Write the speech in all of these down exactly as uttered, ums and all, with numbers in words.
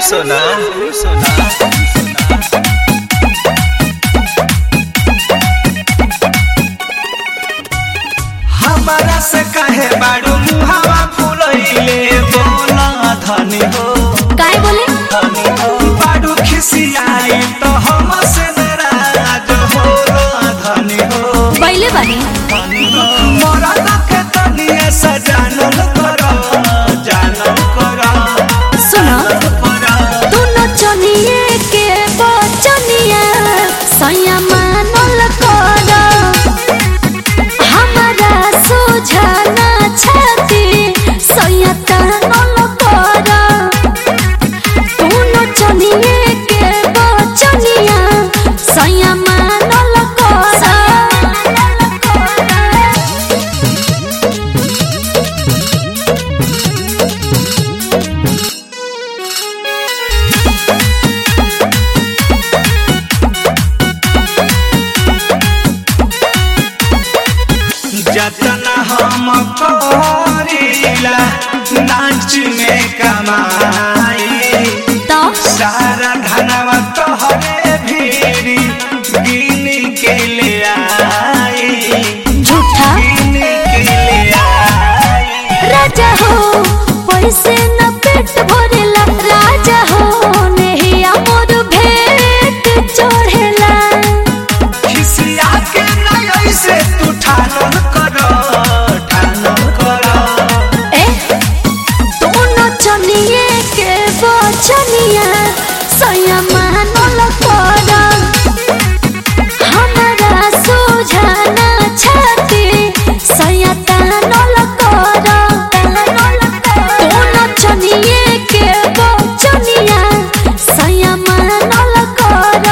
सोना सोना हमारा से कहे बाड़ू मुहावा फुलइले बोला धनी हो काय बोले धनी हो बाड़ू खिसियाई तो हम से नाराज हो धनी हो बैले बानी धनी हो मोरा के तनिए सजानल करो जानल करो सुनो करो तू नचनिए के बचनिया सैया मानल कर हमारा सुझाना छाती सैया तानल कर तू नचनिए के बचनिया सैया मानल कर जतना हम करीला नाच में कमाई तो सारा धनवा तोहरे भीरी गिन के ले आई झूठा गिन के ले आई राजा हो पैसे न पेट भरेला राजा हो नेहिया मोर भेट चढ़ेला खिसिया के नहीं ऐसे तू ठानल करो ठानल करो ए तू नचनिए के बचनिया सैया मानल कर हमारा सुझाना छाती सैया तानल कर तू नचनिए के बचनिया सैया मानल कर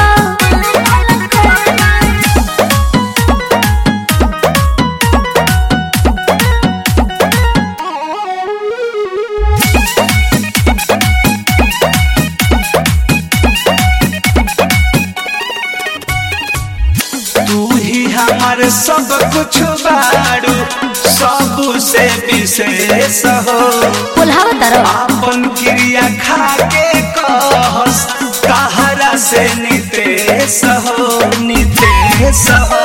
तू ही हमार सब कुछ बाड़ू सब से विशेष हो बोलावा तारो आपन क्रिया खा के कहस कहरा से नितेश हो नितेश हो